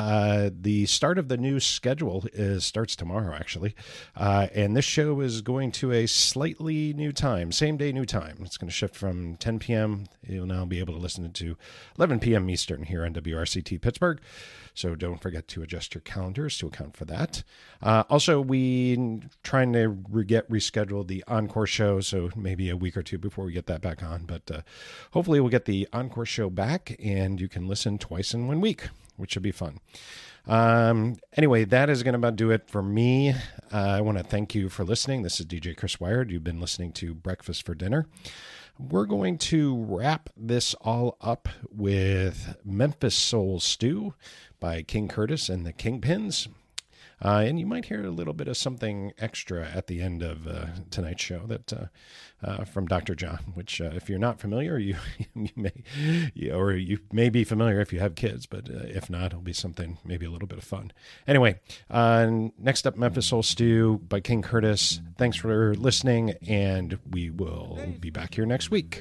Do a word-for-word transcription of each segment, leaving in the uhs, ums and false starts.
Uh, the start of the new schedule is starts tomorrow, actually. Uh, and this show is going to a slightly new time, same day, new time. It's going to shift from ten p.m. You'll now be able to listen to eleven p.m. Eastern here on W R C T Pittsburgh. So don't forget to adjust your calendars to account for that. Uh, also, we trying to re- get rescheduled the Encore show, so maybe a week or two before we get that back on. But uh, hopefully we'll get the Encore show back, and you can listen twice in one week, which should be fun. Um, anyway, that is going to about do it for me. Uh, I want to thank you for listening. This is D J Chris Wired. You've been listening to Breakfast for Dinner. We're going to wrap this all up with Memphis Soul Stew by King Curtis and the Kingpins. Uh, and you might hear a little bit of something extra at the end of uh, tonight's show that uh, uh, from Doctor John, which uh, if you're not familiar, you, you may, you, or you may be familiar if you have kids, but uh, if not, it'll be something, maybe a little bit of fun. Anyway, uh, next up, Memphis Soul Stew by King Curtis. Thanks for listening, and we will be back here next week.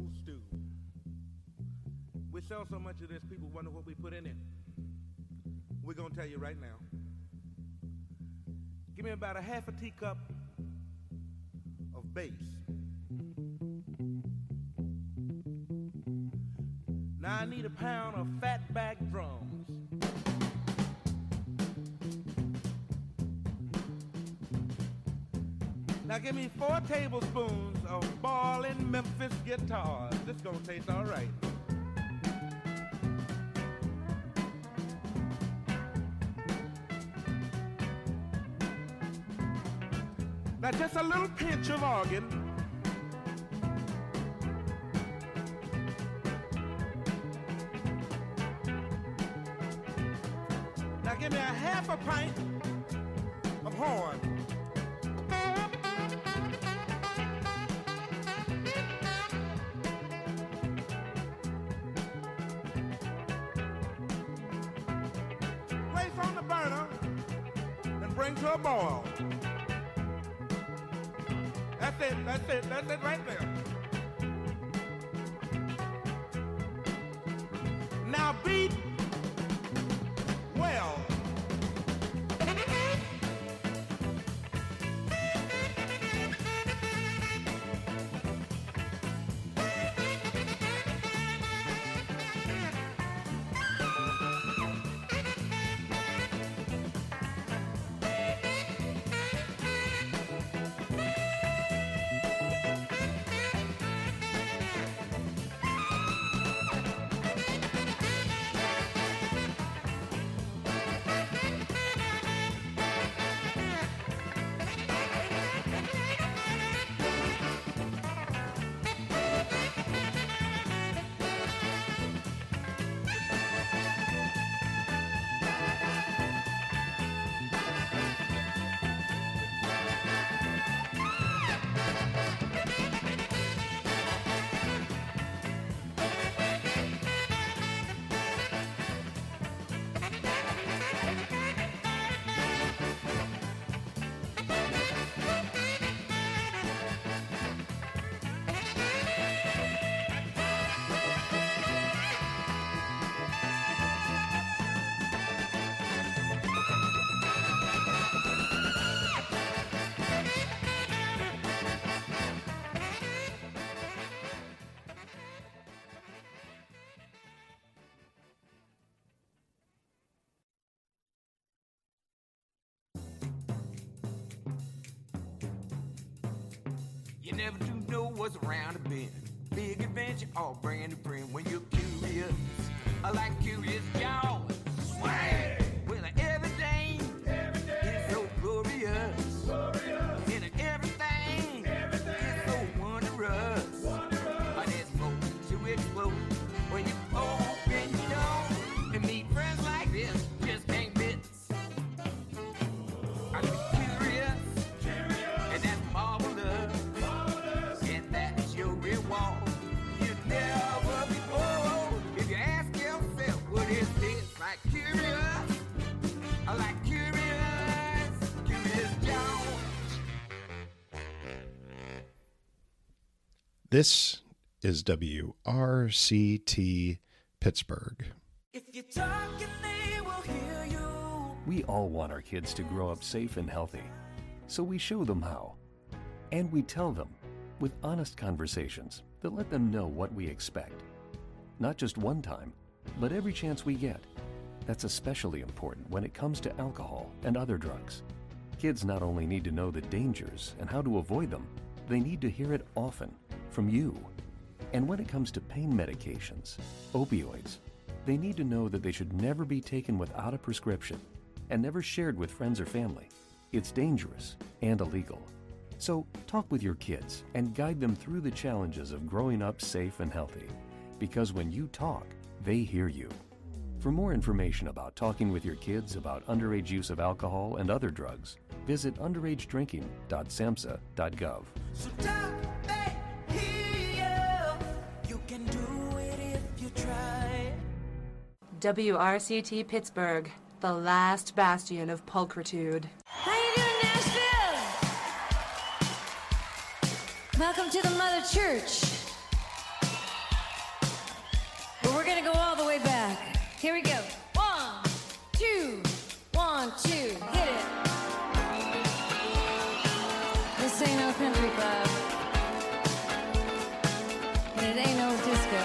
We sell so much of this, people wonder what we put in it. We're going to tell you right now. Give me about a half a teacup of bass. Now I need a pound of fatback drums. Now give me four tablespoons of ballin' Memphis guitars. This gonna taste all right. Now just a little pinch of organ. Now give me a half a pint of horn. Place on the burner and bring to a boil. That's it, that's it, that's it right there. Now beat well. You never do know what's around the bend. Big adventure, all brand new friend. When you're curious, I like Curious George. Swag! Well, everything, everything is so glorious. glorious. And everything, everything is so wondrous. wondrous. But there's more to explore when you open your door and meet friends like this. Just can't miss. I be curious, curious, and that's marvelous. And that's your reward. You never be bored. If you ask yourself, what is this? Like curious, I like curious, Curious George. This is W R C T Pittsburgh. If you're talking, they will hear. We all want our kids to grow up safe and healthy, so we show them how. And we tell them with honest conversations that let them know what we expect. Not just one time, but every chance we get. That's especially important when it comes to alcohol and other drugs. Kids not only need to know the dangers and how to avoid them, they need to hear it often from you. And when it comes to pain medications, opioids, they need to know that they should never be taken without a prescription and never shared with friends or family. It's dangerous and illegal. So talk with your kids and guide them through the challenges of growing up safe and healthy. Because when you talk, they hear you. For more information about talking with your kids about underage use of alcohol and other drugs, visit underage drinking dot samhsa dot gov. So talk back here. You can do it if you try. W R C T Pittsburgh, the last bastion of pulchritude. How you doing, Nashville? Welcome to the Mother Church. But we're gonna go all the way back. Here we go. One, two, one, two, hit it. This ain't no country club. And it ain't no disco.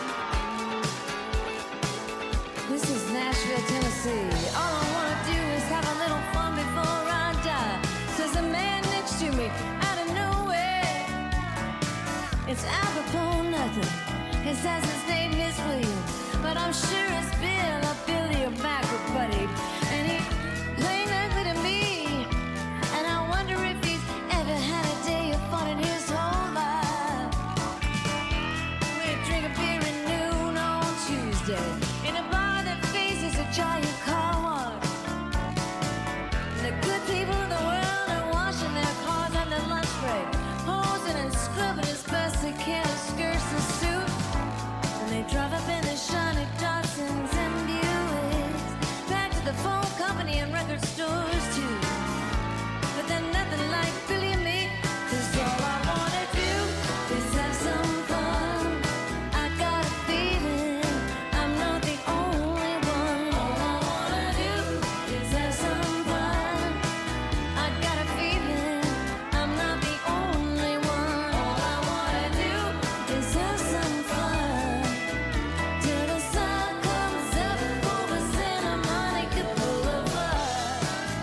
This is Nashville, Tennessee. All I wanna do is have a little fun before I die. Says a man next to me out of nowhere. It's apropos nothing. He says his name is William, but I'm sure it's Bill or Billy or Backward Buddy. And he plain ugly to me. And I wonder if he's ever had a day of fun in his whole life. We drink a beer at noon on Tuesday in a bar that faces a giant car wash. The good people of the world are washing their cars on their lunch break, posing and scrubbing as best they can to skirts and suits. And they drive up in the shiny Datsuns and Buicks, back to the phone company and record stores too. But they're nothing like Billy and me, 'cause all I wanna do is have some fun. I got a feeling I'm not the only one. All I wanna do is have some fun. I got a feeling I'm not the only one. All I wanna do is have some fun. Till the sun comes up over Santa Monica Boulevard.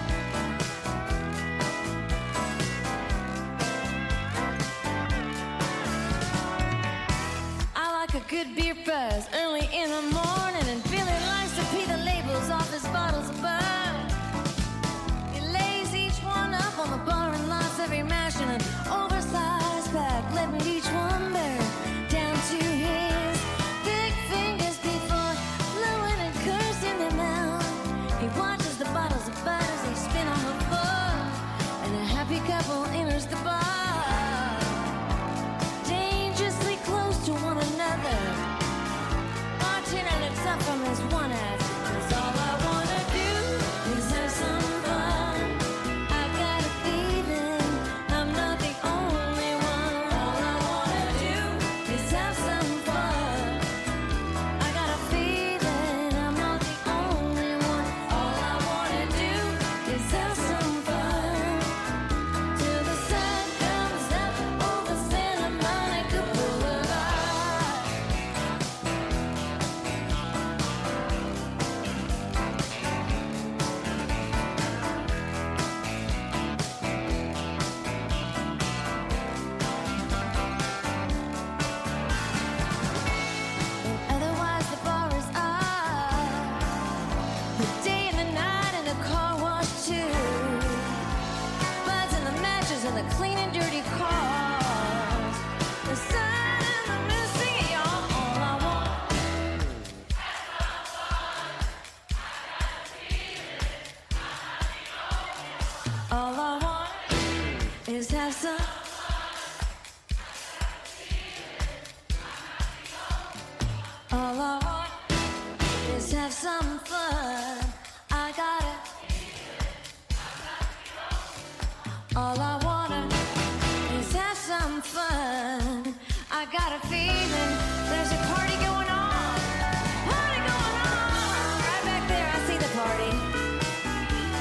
I like a good beer buzz early in the morning, and Billy likes to peel the labels off his bottles of bud. He lays each one up on the bar and lots every mash in an oversized pack, letting each one bear down to his big fingers before blowing and cursing them out. He watches the bottles of bud as they spin on the floor, and a happy couple enters the bar, dangerously close to one another. Bartender looks up from his one eye, 'cause all I wanna do is have some fun. I got a feeling I'm not the only one. All I wanna do is have some fun. I got a feeling I'm not the only one. All I wanna do is have some fun. Till the sun comes up over Santa Monica Boulevard. And otherwise the bar is off. The day and the night and the car wash too. Buds and the matches and the clean and dirty cars. The sun and the moon singing, y'all. All I want. All I want is have some. All I want is have some fun. I gotta. All I wanna is have some fun. I got a feeling there's a party going on. Party going on. Right back there, I see the party.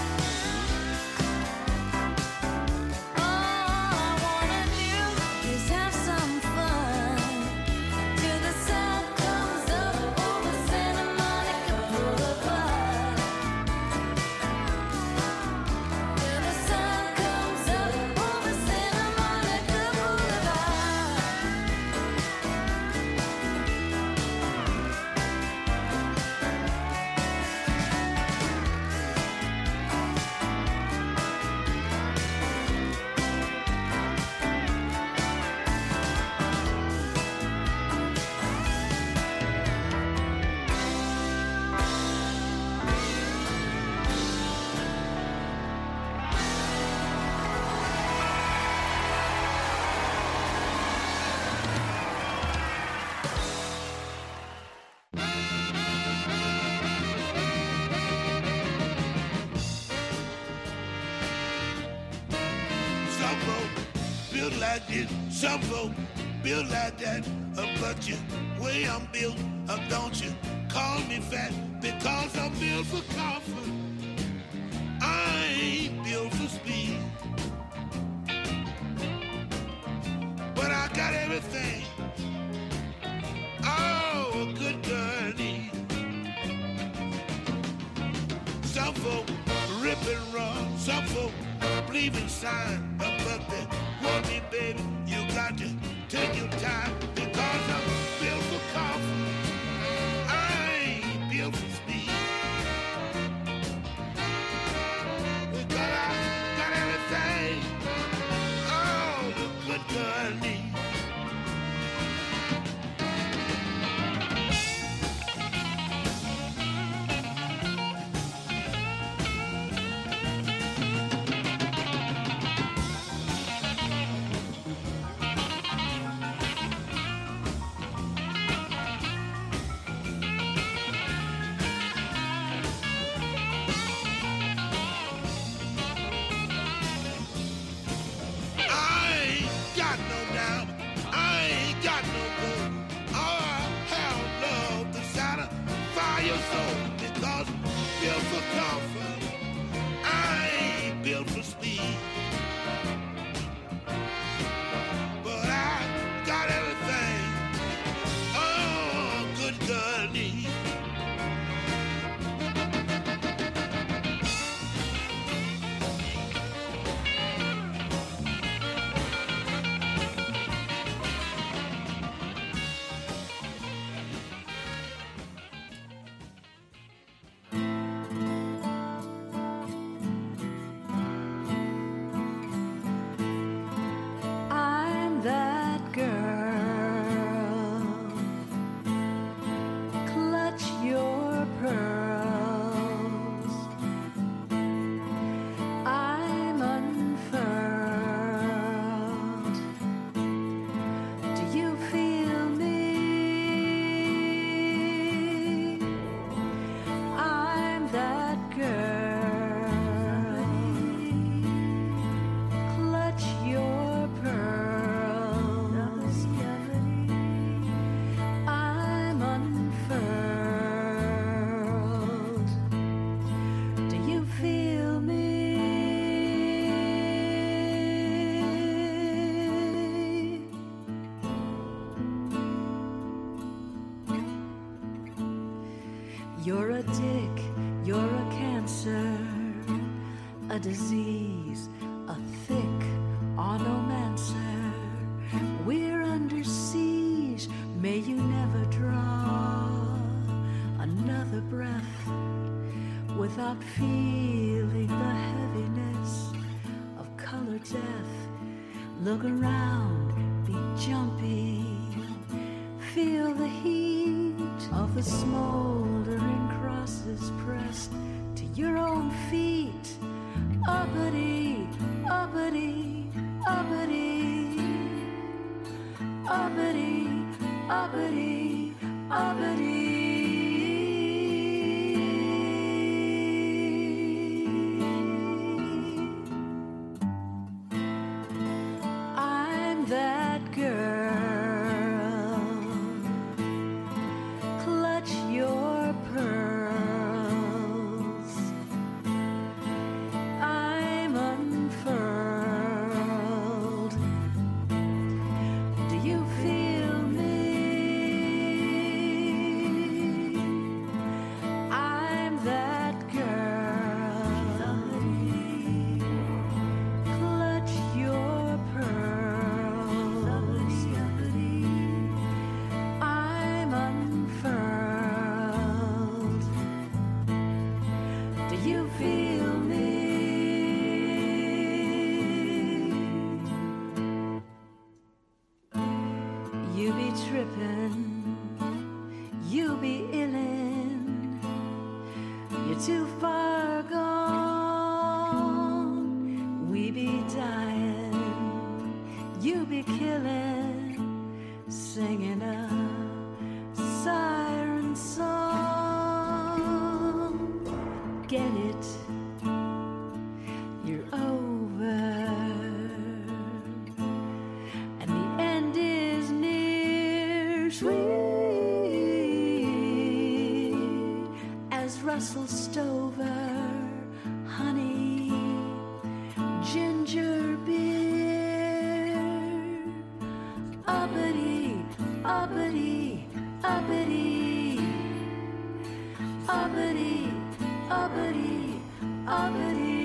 built like this. Some folk built like that. Uh, but you, way I'm built, uh, don't you call me fat because I'm built for comfort. I ain't built for speed. But I got everything. Oh, a good girl needs. Some folk rip and run. Some folk believe in sign. But they want me, baby. You got to take your time because I'm built for comfort. I ain't built for speed. But I got everything. Oh, the good girl needs. You're a dick, you're a cancer, a disease, a thick onomancer. We're under siege, may you never draw another breath without feeling the heaviness of color death. Look around, be jumpy, feel the heat of the smoldering crosses pressed to your own feet. Uppity, uppity, uppity, uppity, uppity, uppity. I'm that girl. Clutch your pearls. I'm unfurled. Do you feel me? I'm that girl. Clutch your pearls. I'm unfurled. Do you feel me? You be trippin', you be illin', you're too far gone. We be dying, you be killing, singing a siren song. Get it? You're over. Stover, honey, ginger beer, uppity, uppity, uppity, uppity, uppity, uppity.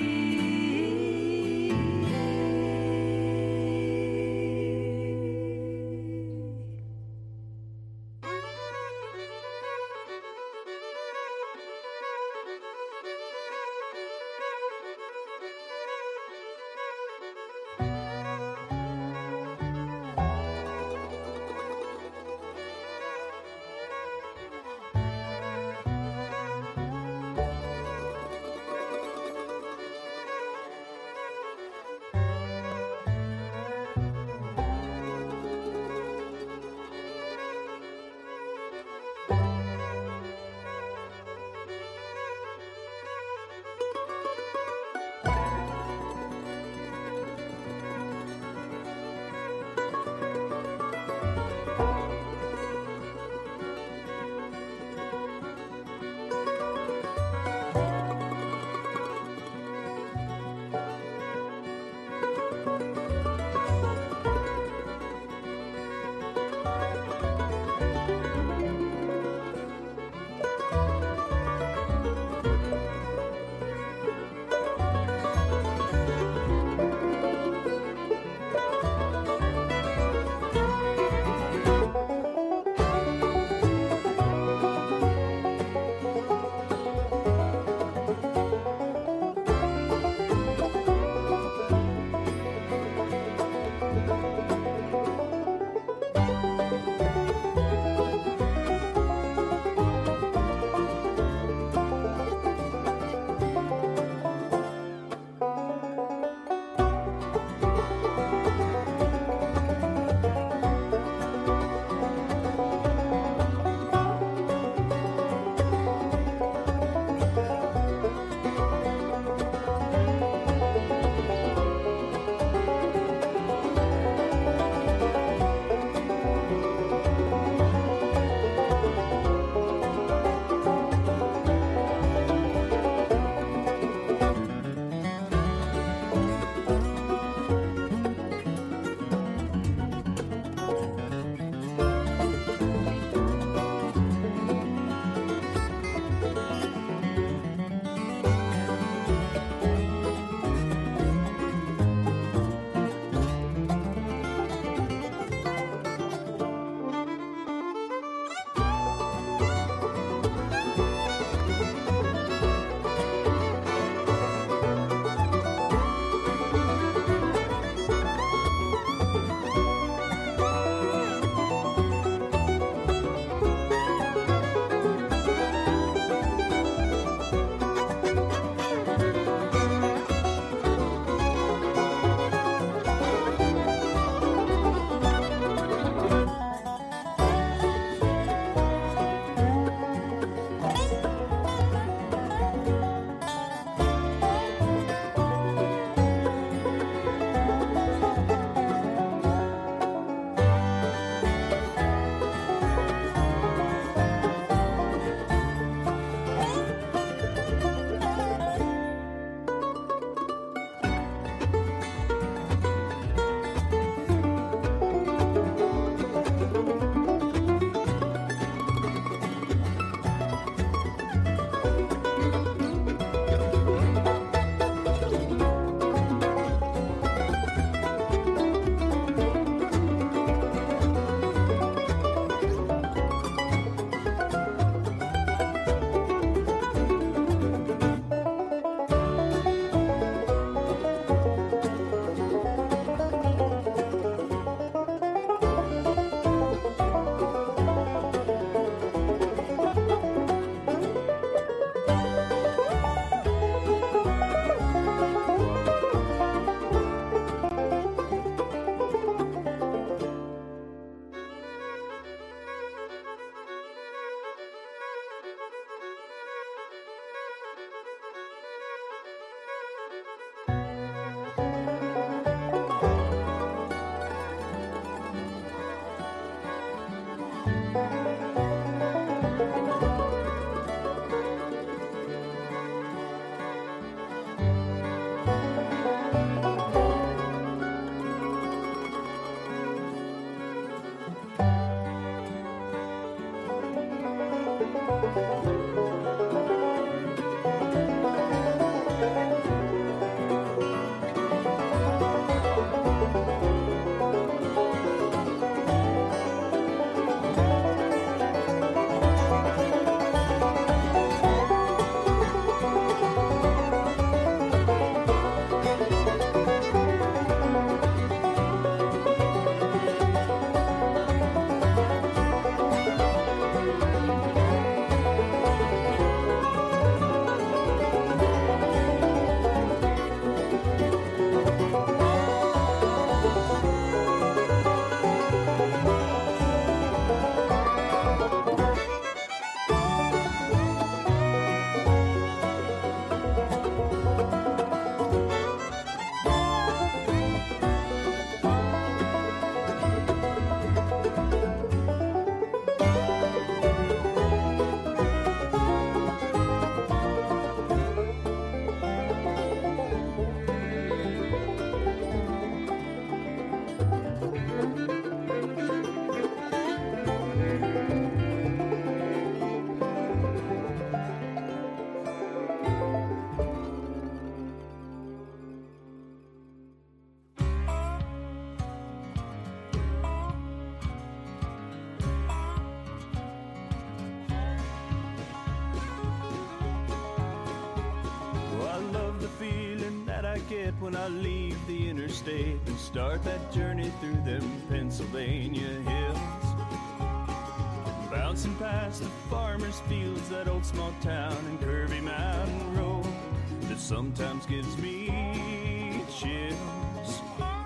forget when I leave the interstate and start that journey through them Pennsylvania hills. Bouncing past the farmer's fields, that old small town and curvy mountain road that sometimes gives me chills.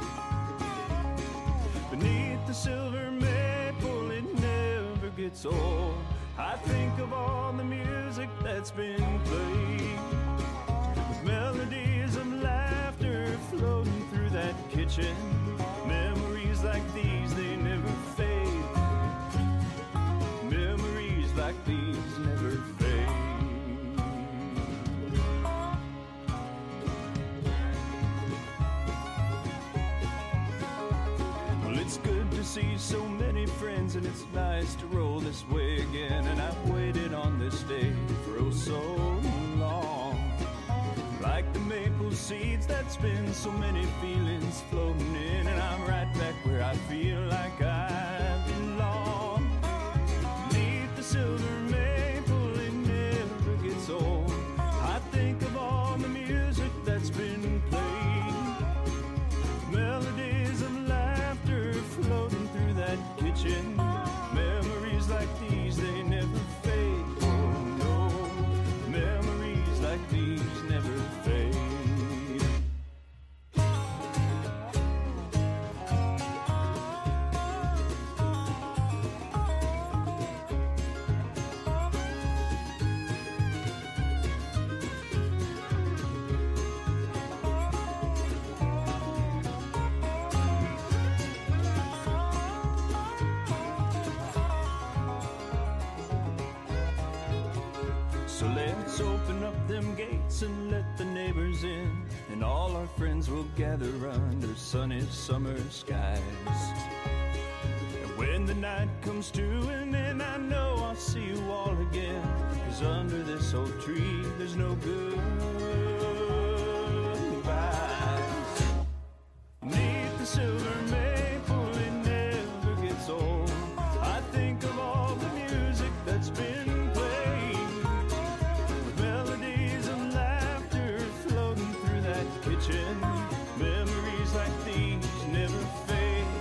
Beneath the silver maple, it never gets old. I think of all the music that's been played, with melodies of laughter floating through that kitchen. Memories like these, they never fade. Memories like these never fade. Well, it's good to see so many friends, and it's nice to roll this way again. And I've waited on this day for oh so long. Like the maple seeds that spin so many feelings floating in, and I'm right back where I feel like I belong. Beneath the silver maple, it never gets old. I think of all the music that's been played, melodies of laughter floating through that kitchen. Memories like these, they never fade. Oh no, memories like these never fade. So let's open up them gates and let the neighbors in, and all our friends will gather under sunny summer skies. And when the night comes to an end, I know I'll see you all again, 'cause under this old tree there's no goodbyes. Beneath the silver maple, it never gets old. I think of all the music that's been played, with melodies of laughter floating through that kitchen. Memories like these never fade.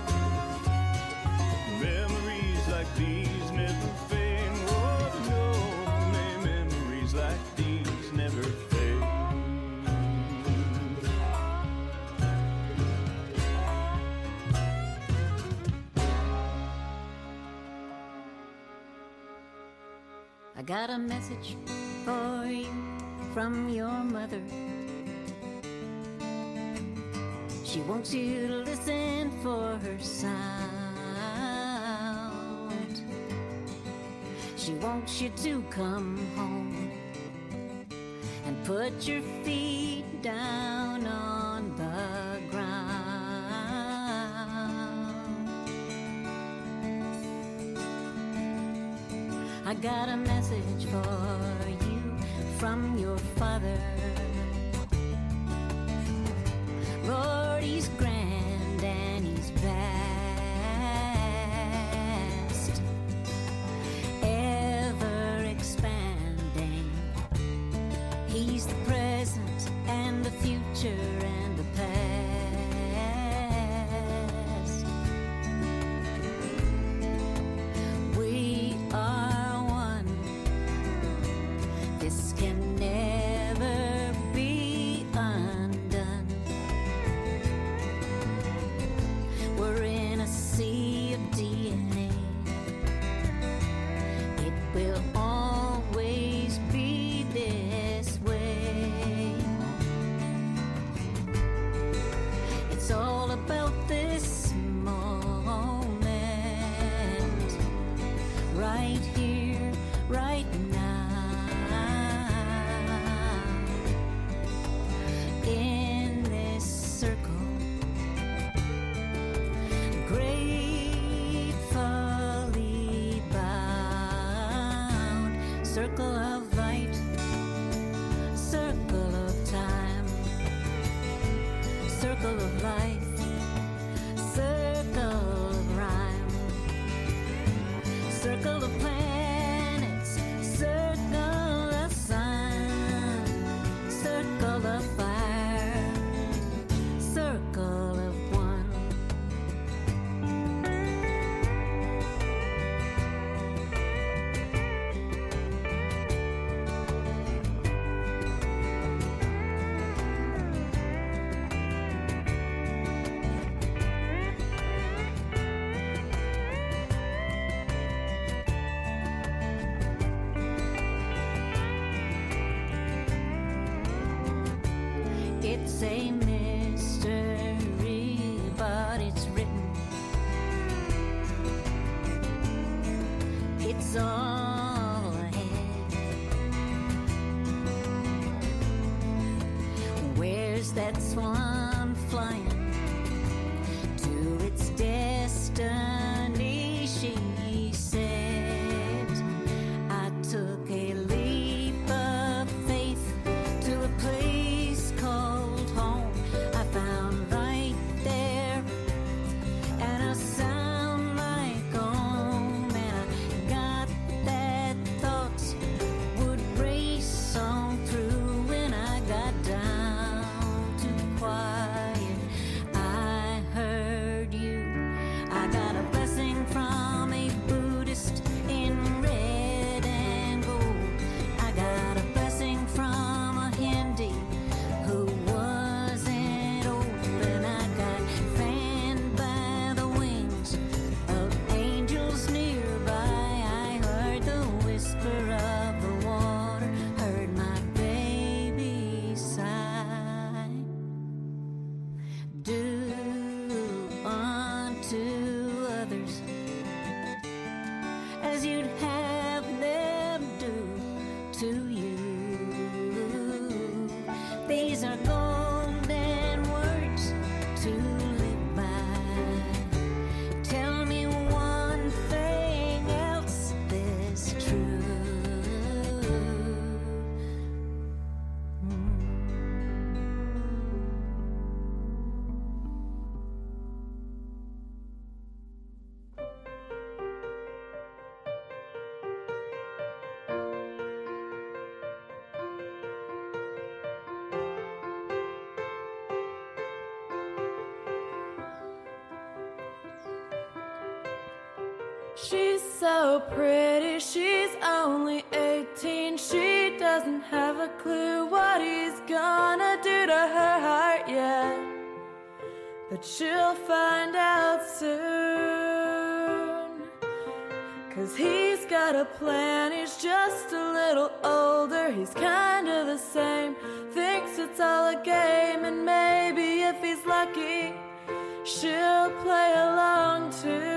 Memories like these never fade. Oh no, may memories like these never fade. I got a message for you from your mother. She wants you to listen for her sound. She wants you to come home and put your feet down on the ground. I got a message for you from your father. Lord, he's grand and he's vast, ever expanding. He's the present and the future and the past. We are one. This can never be undone. We're in a sea of D N A. It will always be this way. a mystery, but it's written. It's all ahead. Where's that swan flying to its destiny? She said, I took a leap of faith to a place called home. I found right there and a sound like home, and I got that thoughts would race on through. When I got down to quiet, I heard you. I got a blessing from a Buddhist in red and gold. I got a blessing from a Hindi who wasn't old, and I got fanned by the wings of angels nearby. I heard the whisper of the water, heard my baby sigh. Do unto others as you'd have them do to you. These are golden words to live by. Tell me one thing else that's true. She's so pretty, she's only eighteen. She doesn't have a clue what he's gonna do to her heart yet, but she'll find out soon. Cause he's got a plan, he's just a little older. He's kinda the same, thinks it's all a game, and maybe if he's lucky, she'll play along too.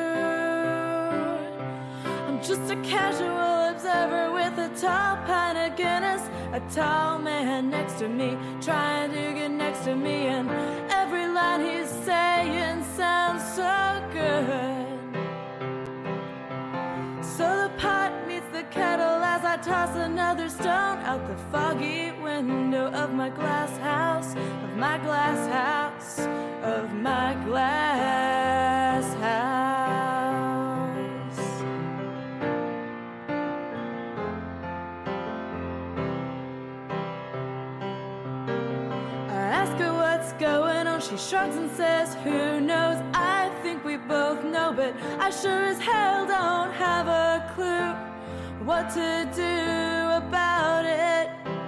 Just a casual observer with a tall pint of Guinness, a tall man next to me, trying to get next to me, and every line he's saying sounds so good. So the pot meets the kettle as I toss another stone out the foggy window of my glass house, of my glass house, of my glass house. Going on, she shrugs and says, who knows? I think we both know, but I sure as hell don't have a clue what to do about it.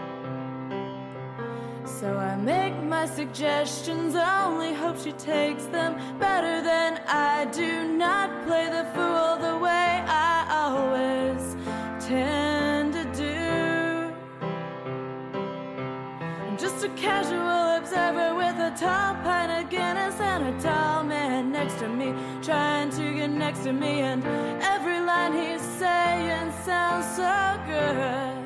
So I make my suggestions, only hope she takes them better than I do. Not play the fool the way I always tend to do. I'm just a casual observer with a tall pint of Guinness and a tall man next to me, trying to get next to me, and every line he's saying sounds so good.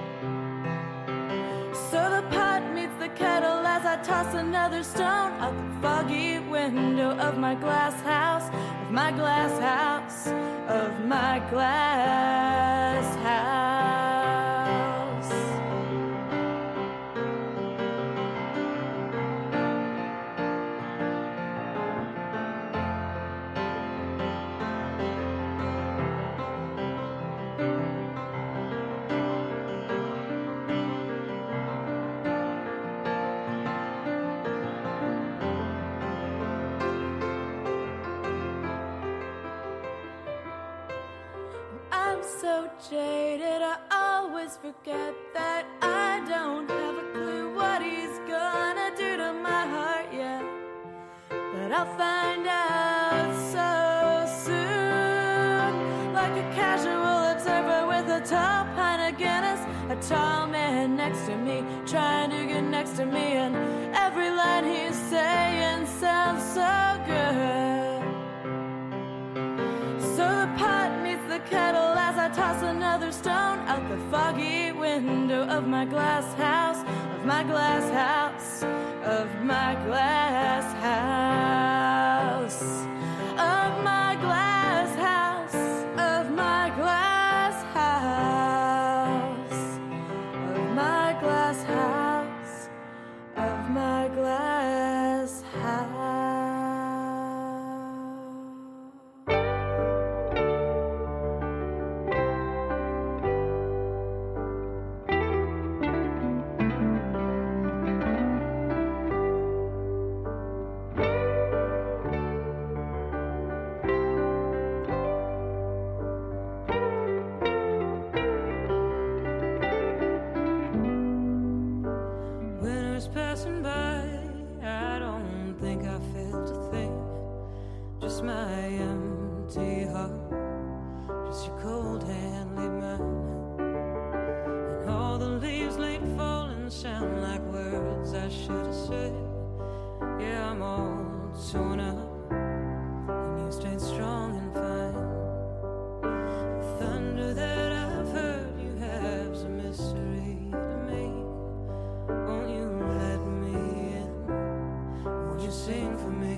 So the pot meets the kettle as I toss another stone out the foggy window of my glass house, of my glass house, of my glass house. So jaded, I always forget that I don't have a clue what he's gonna do to my heart yet, but I'll find out so soon. Like a casual observer with a tall pint of Guinness, a tall man next to me, trying to get next to me, and every line of my glass house, of my glass house, of my glass house, of my glass house, of my glass house, of my glass house, of my glass house. Winter's passing by, I don't think I felt a thing. Just my empty heart, just your cold hand laid mine. And all the leaves late falling sound like words I should have said. Yeah, I'm all torn up, and you stayed strong and fine. The thunder that I've heard you have's a mystery to me. Won't you let me in? Won't you sing for me?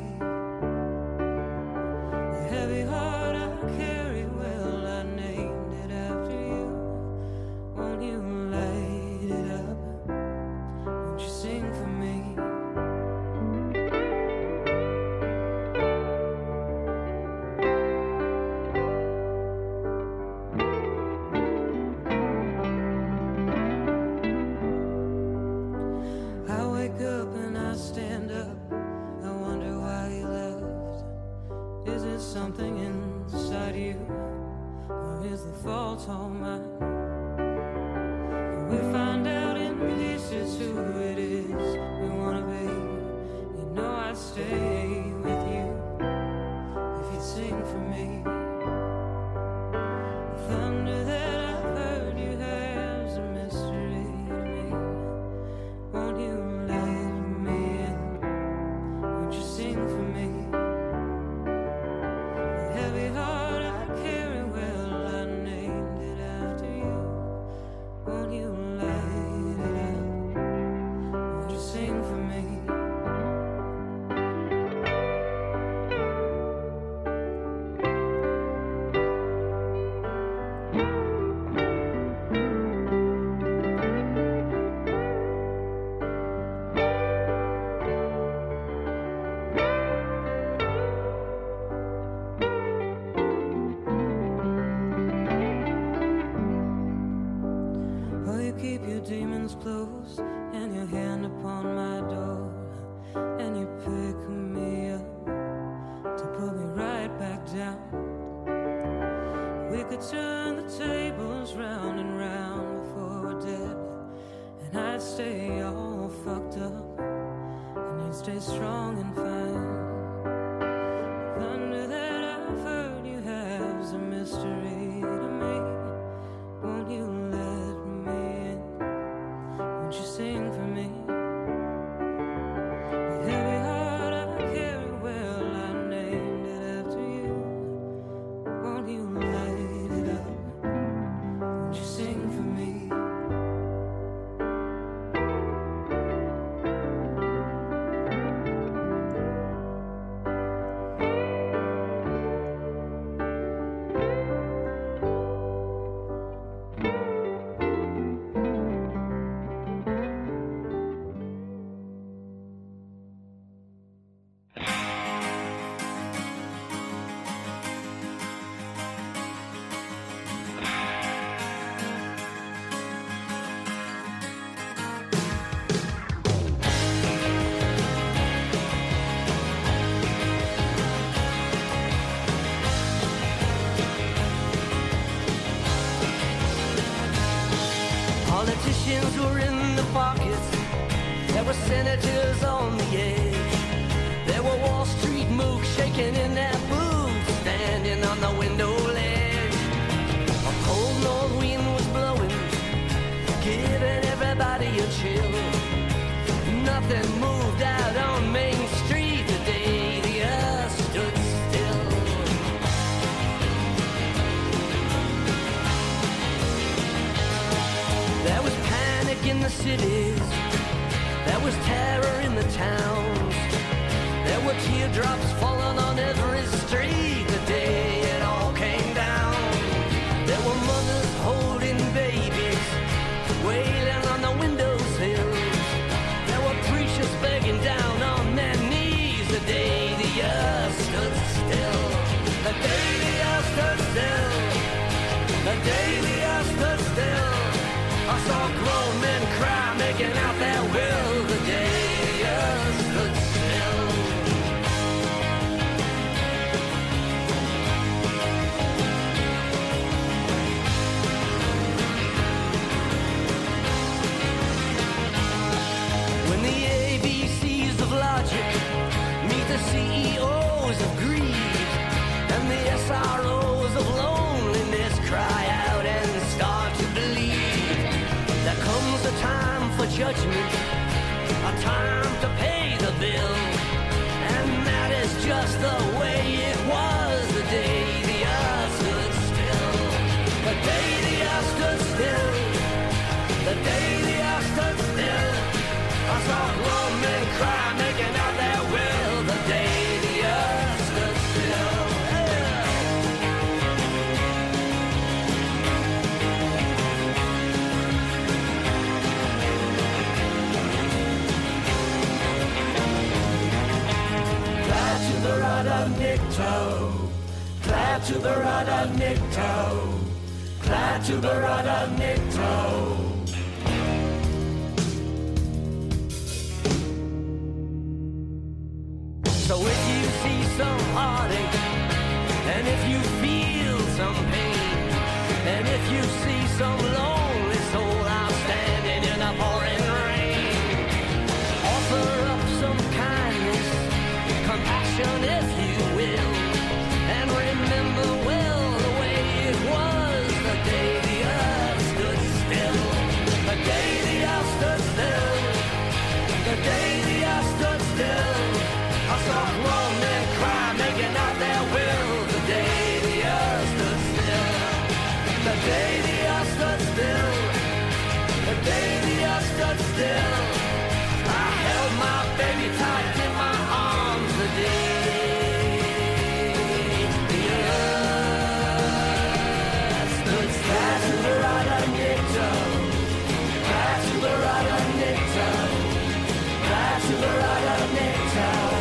The heavy heart I carry, well, I named it after you. Won't you light it up? Won't you sing for me? I wake up and I stand up. I wonder why you left. Is it something inside you, or is the fault all mine? We find out in pieces who it is we wanna be. You know I'd stay with you if you'd sing for me. The thunder that I've heard you have's a mystery to me. Won't you let me in? Won't you sing for me? The heavy heart I carry, well, I named it after you. Won't you light it up? Won't you sing for me? Oh, you keep your demons close and your hand upon my door, and you pick me up to put me right back down. We could turn the tables round and round before we're dead, and I'd stay all fucked up, and you'd stay strong and fine. Thunder that I've heard you have's a mystery to me. Won't you let me in? Won't you sing for me? The heavy heart I carry, well, I named it after you. Won't you light it up? Won't you sing for me? Politicians were in the pockets. There were senators on the edge. There were Wall Street mooks shaking in their boots, standing on the window ledge. A cold north wind was blowing, giving everybody a chill. Nothing moved out on Main Street the day the earth stood still. There was panic cities. There was terror in the towns. There were teardrops falling on every street the day it all came down. There were mothers holding babies, wailing on the windowsills. There were preachers begging down on their knees the day the earth stood still. The day the earth stood still. The day the earth stood still. I saw grown men cry, making out their will. The day the earth stood still. When the A B Cs of logic meet the C E Os of greed, and the S R Os of loneliness cry out and start to bleed, there comes a time for judgment, a time to pay the bill, and that is just the way it was the day the earth stood still. The day the earth stood still. The day the earth stood still. I saw grown men cry, making out their will. The day the earth stood still. Glad to the rudder Nikto, glad to the rudder Nikto, glad to the rudder Nikto. So if you see some heartache, and if you feel some pain, and if you see some lonely soul out standing in the pouring rain, offer up some kindness, compassion if you will, and remember well the way it was the day the earth stood still. The day the earth stood still. The day the earth stood still. I saw grown men cry, making out their will. The day the earth stood still. The day the earth stood still. The day the earth stood still. I held my baby tight in my arms the day the earth stood still. Glad to the right of Nikto. Glad to the right of Nikto. Glad to the right of Nikto.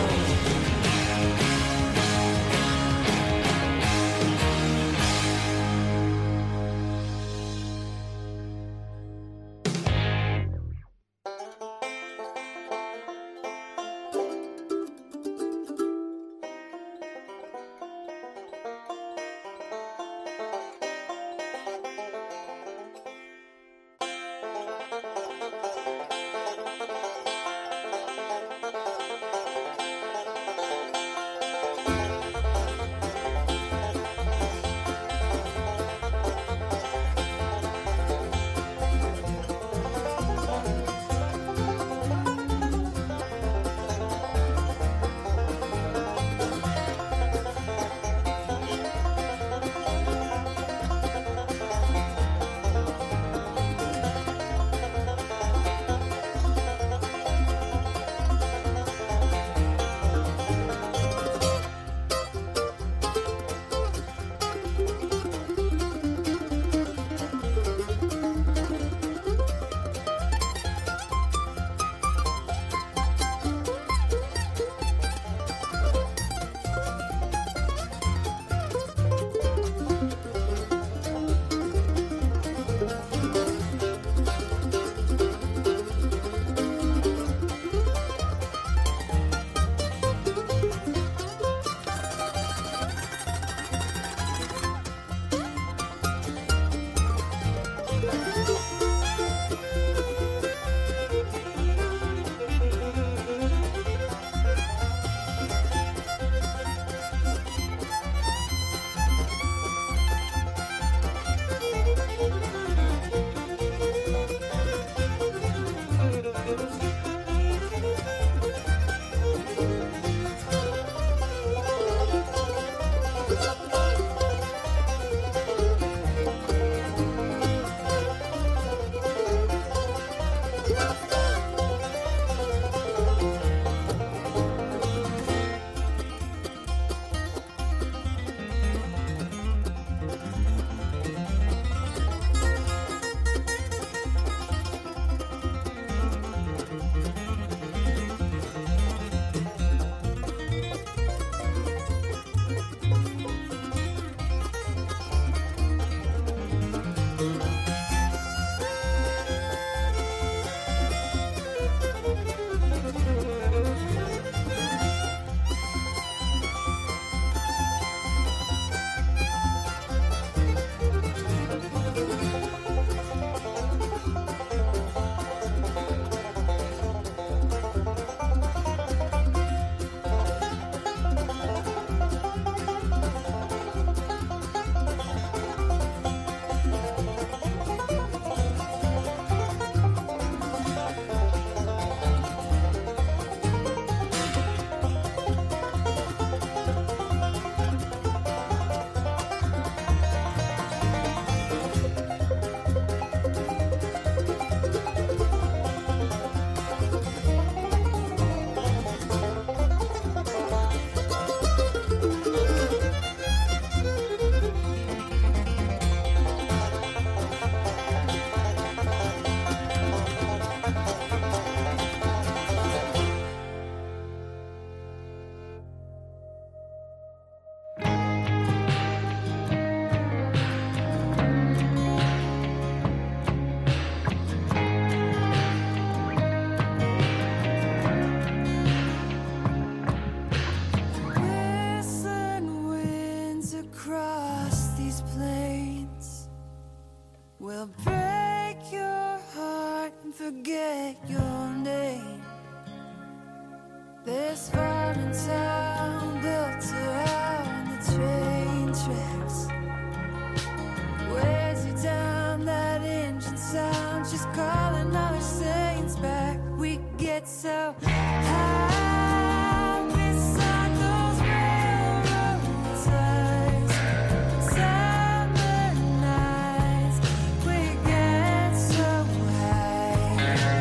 This farming town built around the train tracks weighs you down, that engine sound just calling all our saints back. We get so high beside those railroad ties. Summer nights, we get so high.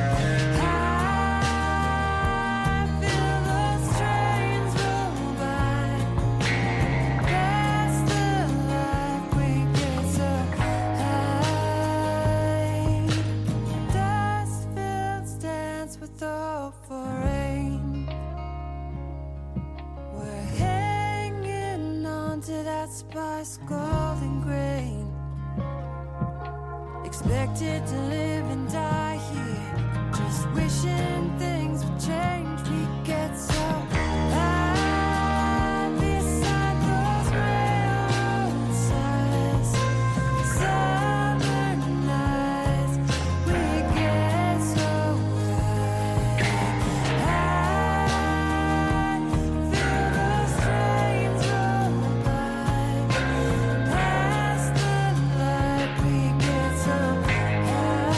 High, feel those trains roll by. Past the light, we get so high. Dust fields dance with the hope for rain. We're hanging on to that spice, golden grain. Expected to live and die here, just wishing things would change. We get so high beside those railroad ties. Summer nights, we get so high. High, feel those trains roll by. Past the light, we get so high.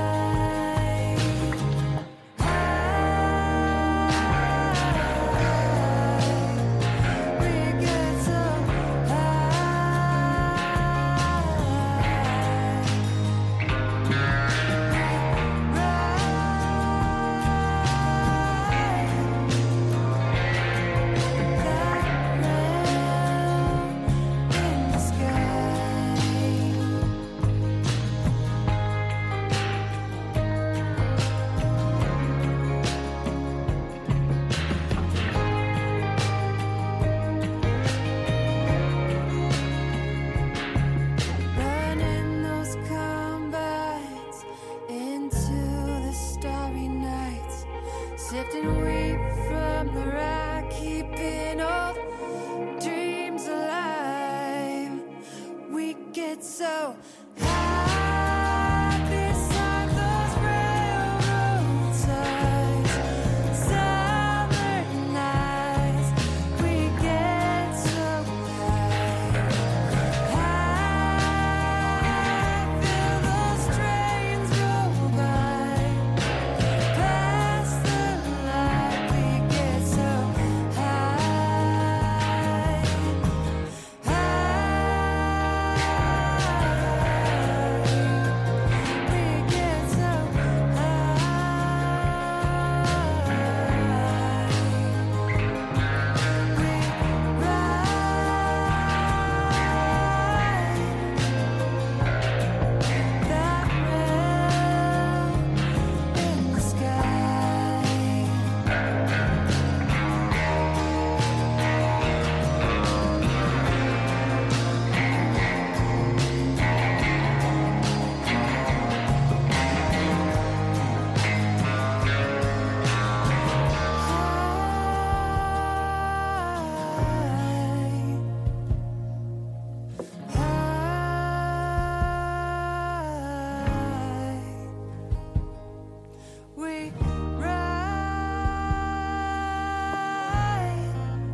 so high beside those railroad ties. Summer nights, we get so high. High, feel those trains roll by. Past the light, we get so high. We ride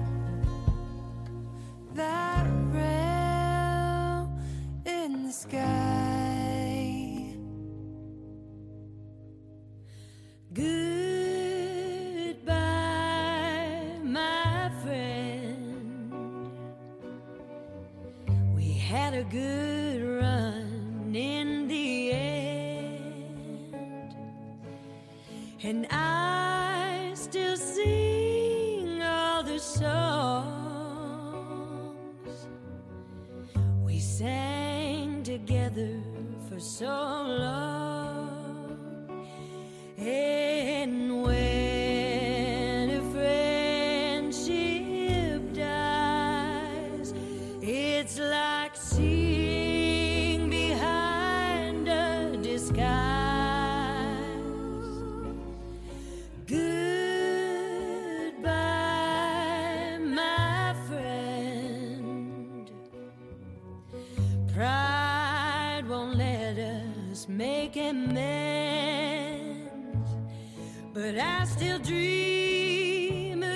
that rail in the sky. Goodbye, my friend. We had a good run in the end, and I still sing all the songs we sang together for so long. And when a friendship dies, it's like seeing behind a disguise. Goodbye, my friend. Pride won't let us make amends, but I still dream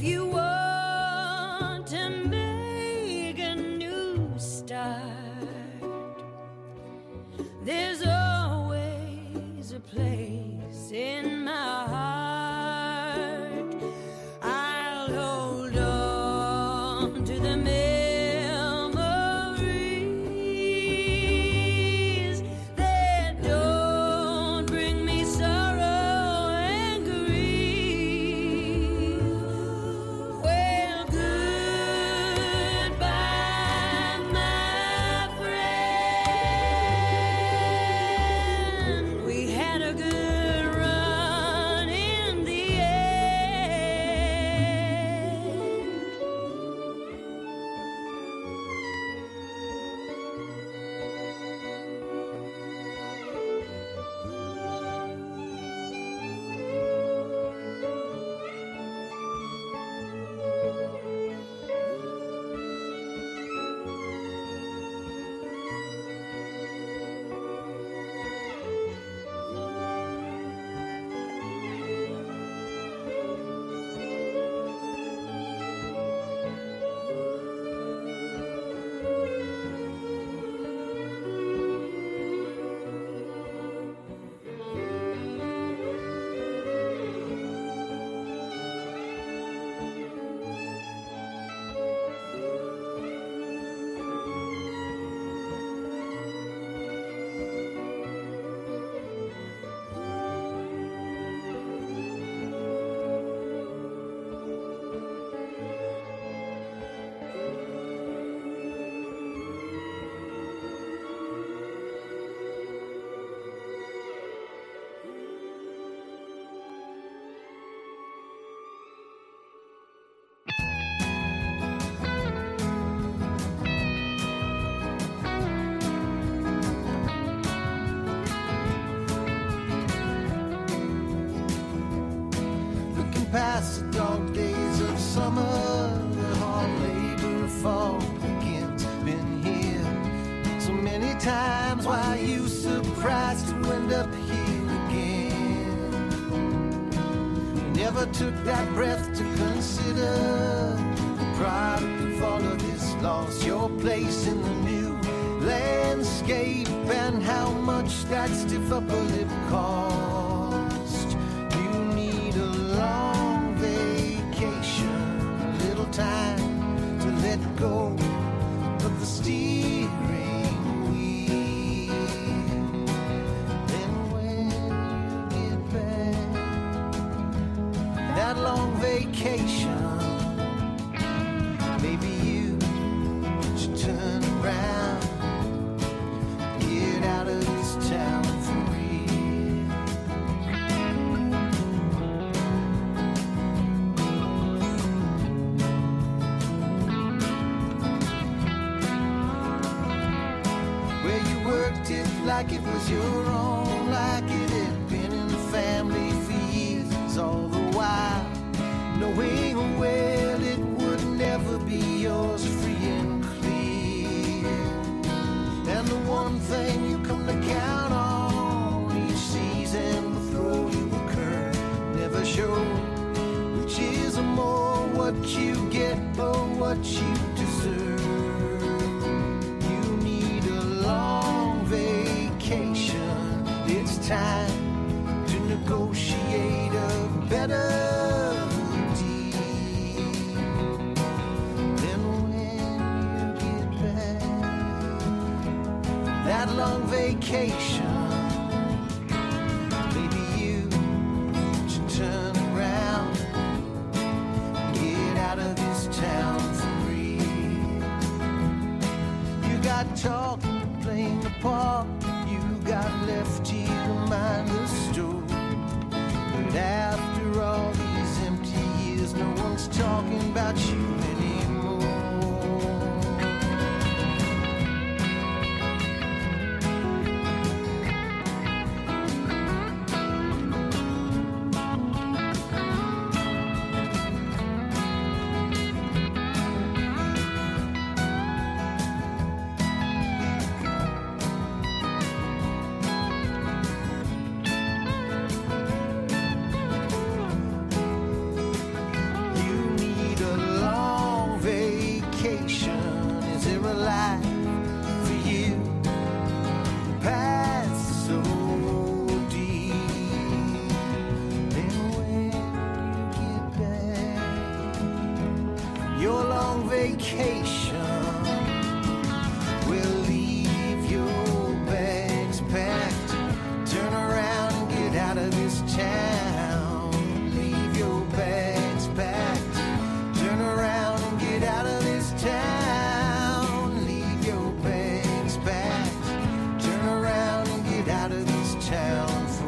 you want to make a new start, there's always a place in my heart. I'll hold on to the memories that don't bring me sorrow and grief. Well, goodbye, my friend. We had a good run in the end. Looking past the dog days of summer, the hard labor of fall begins. Been here so many times, why you surprised to end up here again? You never took that breath to consider the product of all of this loss, your place in the new landscape, and how much that stiff upper lip cost. You need a long vacation, a little time to let go of the steering wheel. Then when you get back, that long vacation, maybe you should turn around, get out of this town for real. Where you worked it like it was your own, like it had been in the family for years, all the while knowing well it would never be yours free and clear. And the one thing you come to count on each season will throw you a curve, never show which is more what you get or what you deserve. You need a long vacation, it's time to negotiate a better deal. Then when you get back, that long vacation, maybe you should turn around, get out of this town for real. You got talking, playing the part, you got left here to mind the story. But after all these empty years, no one's talking about you anymore. You need vacation. We'll leave your bags packed. Turn around and get out of this town. Leave your bags packed. Turn around and get out of this town. Leave your bags packed. Turn around and get out of this town for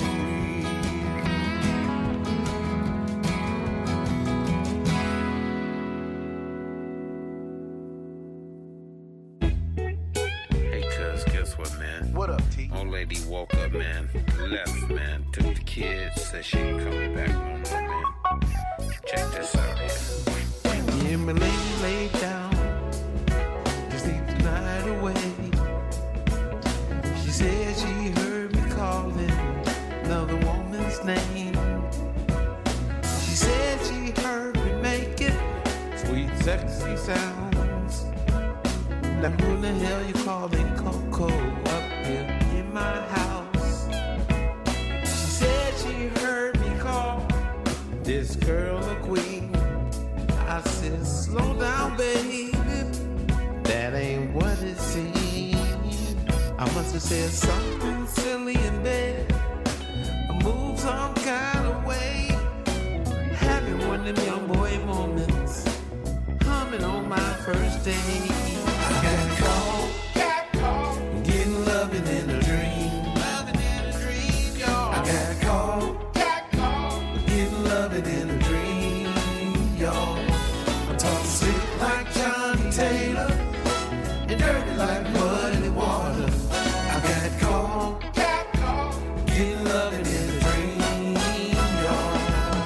What, man? What up, T? Old lady woke up, man. Left, man. Took the kids. Said she ain't coming back no more, man. Check this out here. Yeah, my lady laid down to sleep the night away. She said she heard me calling another woman's name. She said she heard me making sweet, sexy sounds. Like who the hell you calling Coco up here in my house? She said she heard me call this girl a queen. I said, slow down, baby. That ain't what it seems. I must have said something silly in bed. I moved some kind of way. Having one of them young boy moments. Humming on my first day. I got a call, got a call, getting loving in a dream, loving in a dream, y'all. I got a call, got a call, getting loving in a dream, y'all. I'm talking slick like Johnny Taylor and dirty like muddy water. I got a call, got a call, getting loving in a dream, y'all.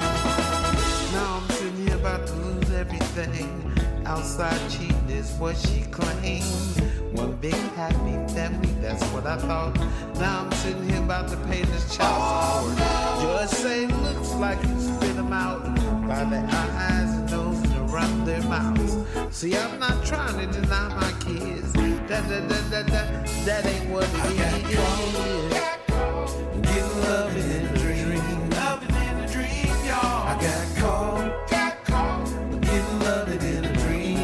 Now I'm sitting here about to lose everything. Outside cheating is what she claimed. One big happy family, that's what I thought. Now I'm sitting here about to pay this child support. Judge say looks like you spit them out by their eyes and nose and around their mouths. See, I'm not trying to deny my kids. That, that, that, that, that, that ain't what it is. Getting loving in a dream. Loving in a dream, y'all. I got a call. Got a call. Getting loving in a dream.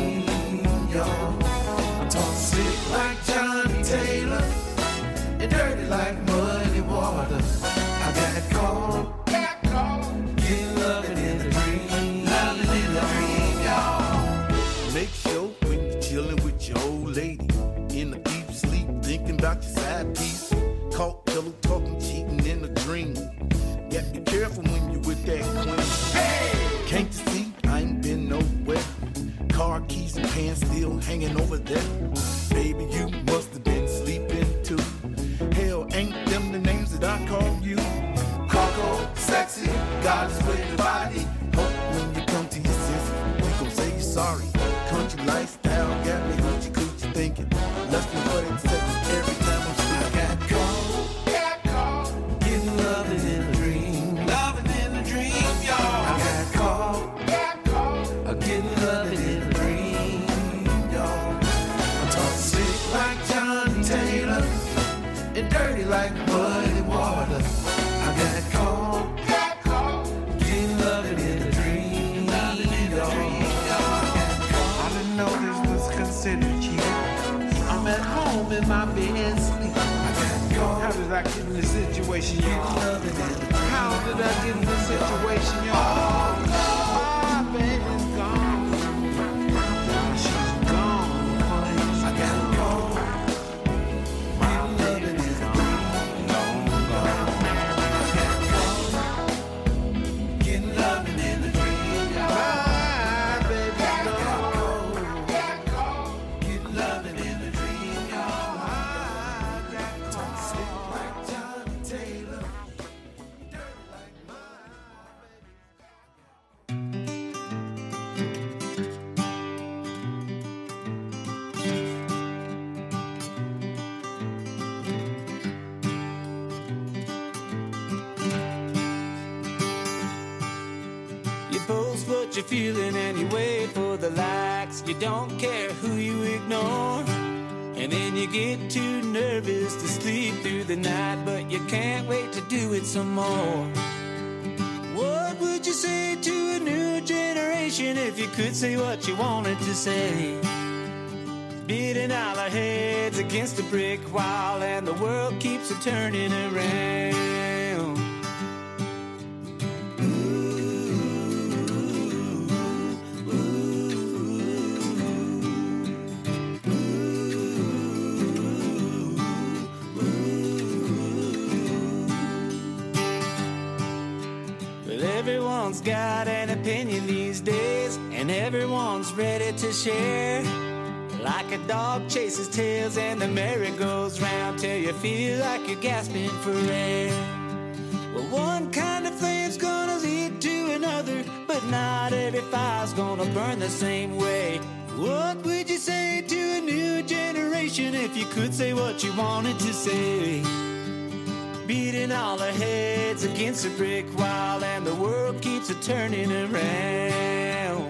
I'm talking slick like Johnny Taylor and dirty like muddy water. I got a call, got a call, getting loving in a dream, loving in a dream, y'all. Make sure when you're chilling with your old lady in a deep sleep, thinking about your side piece, caught pillow talking, cheating in a dream. Gotta be careful when you're with that queen. Hey, can't you see I ain't been nowhere? Car keys and pants still hanging over there. Baby, you must have been sleeping too. Hell, ain't them the names that I call you? Coco, sexy, goddess with the body. Hope when you come to your senses, we gon' say you're sorry. Country lifestyle got me hoochie coochie thinking. Less than what it takes every time I'm sleeping. I got call, got call, getting loving in a dream, loving in a dream, y'all. I got call, got call, getting loving in a and dirty like muddy water. I got call, got call, getting loving in a dream, loving in a dream, y'all. I didn't know this was considered cheating. I'm at home in my bed sleep. I got call. How did I get in this situation, y'all? How did I get in this situation, y'all? Oh, no. My baby's gone. Now she's gone. I got call. You're feeling and you wait for the likes. You don't care who you ignore. And then you get too nervous to sleep through the night, but you can't wait to do it some more. What What would you say to a new generation if you could say what you wanted to say? Beating all our heads against a brick wall, and the world keeps a turning around. Everyone's got an opinion these days, and everyone's ready to share. Like a dog chases tails and the merry goes round till you feel like you're gasping for air. Well, one kind of flame's gonna lead to another, but not every fire's gonna burn the same way. What would you say to a new generation if you could say what you wanted to say? Beating all our heads against a brick wall, and the world keeps a turning around.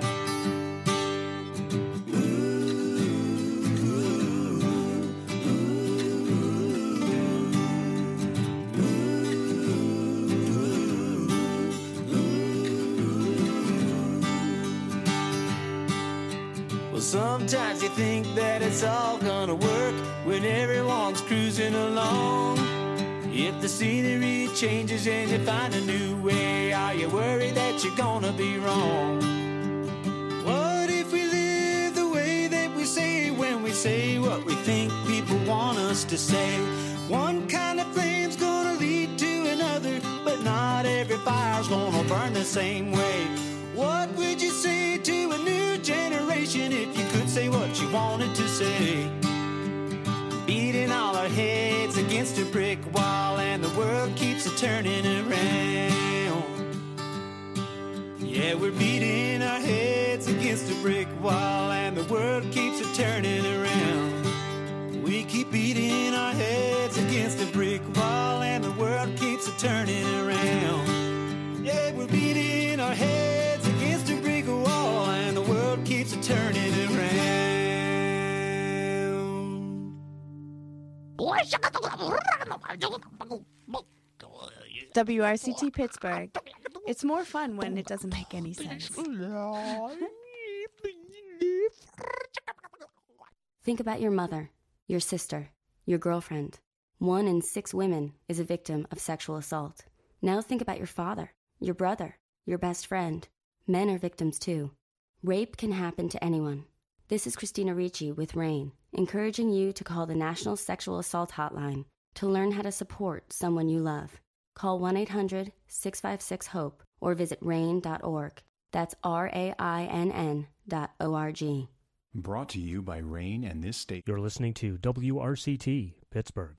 Well, sometimes you think that it's all gonna work when everyone's cruising along. If the scenery changes and you find a new way, are you worried that you're gonna be wrong? What if we live the way that we say when we say what we think people want us to say? One kind of flame's gonna lead to another, but not every fire's gonna burn the same way. What would you say to a new generation if you could say what you wanted to say? Beating all our heads against a brick wall, and the world keeps a turning around. Yeah, we're beating our heads against a brick wall, and the world keeps a turning around. We keep beating our heads against a brick wall, and the world keeps a turning around. Yeah, we're beating our heads against a brick wall, and the world keeps a turning around. W R C T Pittsburgh. It's more fun when it doesn't make any sense. Think about your mother, your sister, your girlfriend. One in six women is a victim of sexual assault. Now think about your father, your brother, your best friend. Men are victims too. Rape can happen to anyone. This is Christina Ricci with RAIN, encouraging you to call the National Sexual Assault Hotline to learn how to support someone you love. Call one eight hundred six five six HOPE or visit rain dot org. That's R A I N N dot O R G. Brought to you by RAIN and this state. You're listening to W R C T Pittsburgh.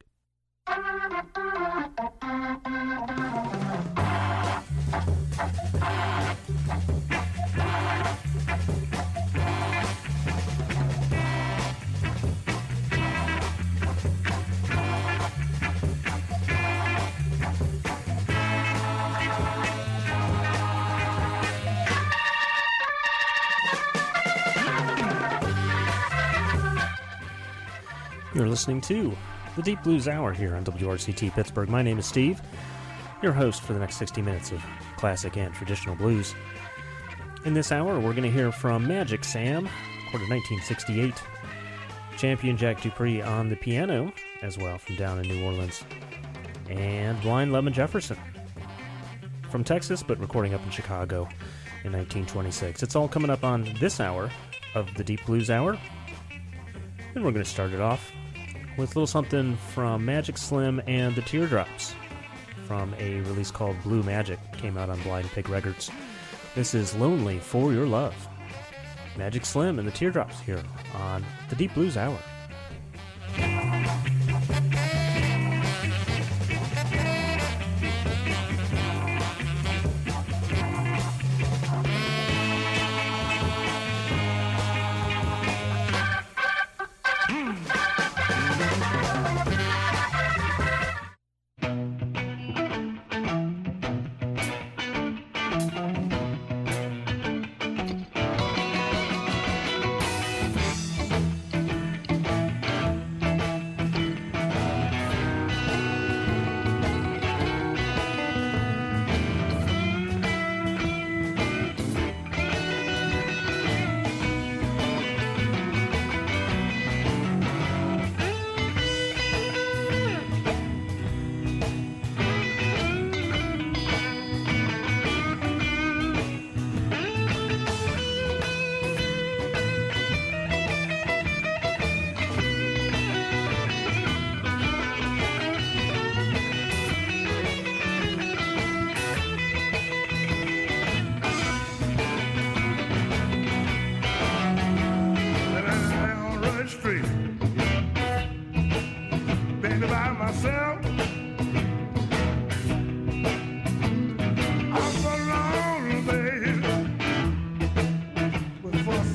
You're listening to the Deep Blues Hour here on W R C T Pittsburgh. My name is Steve, your host for the next sixty minutes of classic and traditional blues. In this hour, we're going to hear from Magic Sam, recorded nineteen sixty-eight. Champion Jack Dupree on the piano, as well, from down in New Orleans. And Blind Lemon Jefferson, from Texas, but recording up in Chicago in nineteen twenty-six. It's all coming up on this hour of the Deep Blues Hour. And we're going to start it off with a little something from Magic Slim and the Teardrops from a release called Blue Magic. Came out on Blind Pig Records. This is Lonely for Your Love. Magic Slim and the Teardrops here on the Deep Blues Hour.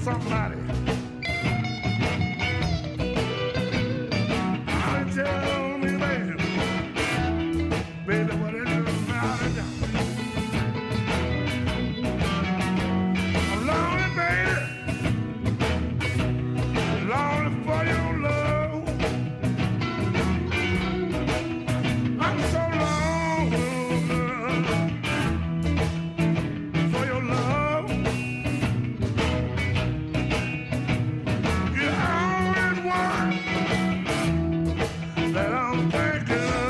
somebody. I tell me, baby, baby, what it doesn't matter. I'm lonely, baby, lonely for your love. I'm so lonely for your love. You're always one that I'm thinking of.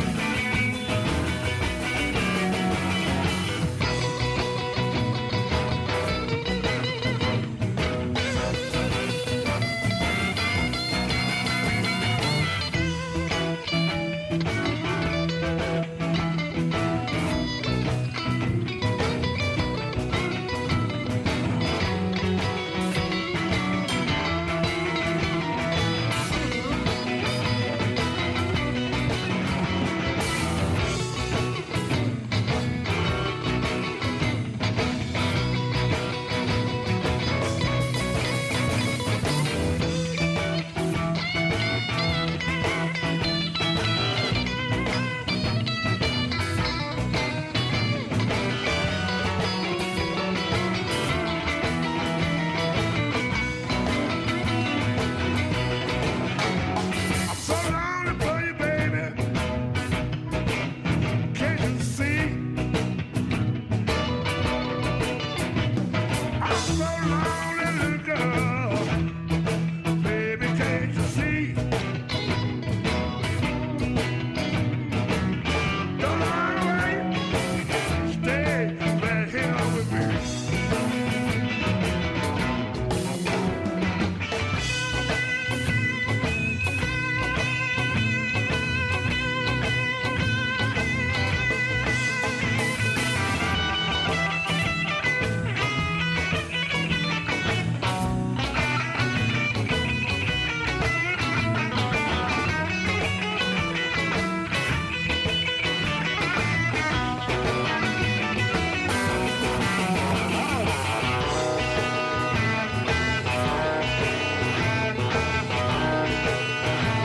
I'm so lonely for you, baby. Can't you see? I'm so lonely.